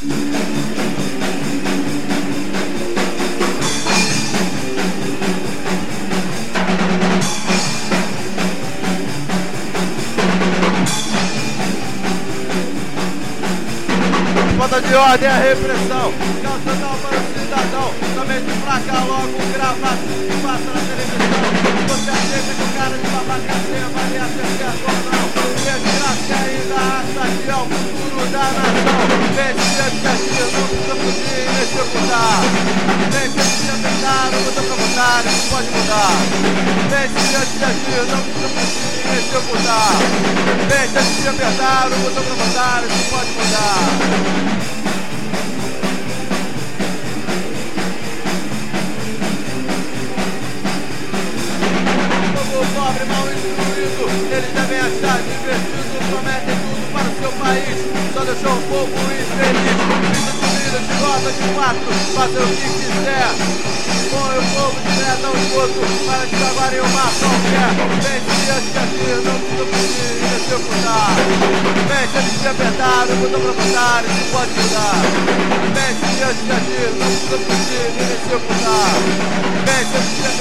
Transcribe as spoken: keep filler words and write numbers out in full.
Falta de ordem é a repressão, nacional para o cidadão. Somente fraca logo gravado que passa na televisão. Você aceita que o cara de babaca tenha valia ser certo ou não? Desgraça que ainda acha que é o futuro da nação. Vence esse aqui, não precisa fugir e executar. Vence esse apertar, não muda pra votar, isso pode mudar. Vence esse aqui, não precisa fugir e executar. Vence esse apertar, não muda pra votar, isso pode mudar. O pobre mal instruído, eles devem achar divertido, prometem tudo para o seu país, só deixou o povo infeliz. Pista de milho, de rota de quatro, fazer o que quiser. Põe o povo direto ao esgoto, para desaguar em um mar qualquer. Vence esse aqui, não precisa fugir e executar. Vence esse que apertar, não mudou pra votar, isso pode mudar. Vence esse aqui, não precisa fugir e executar. Vence esse que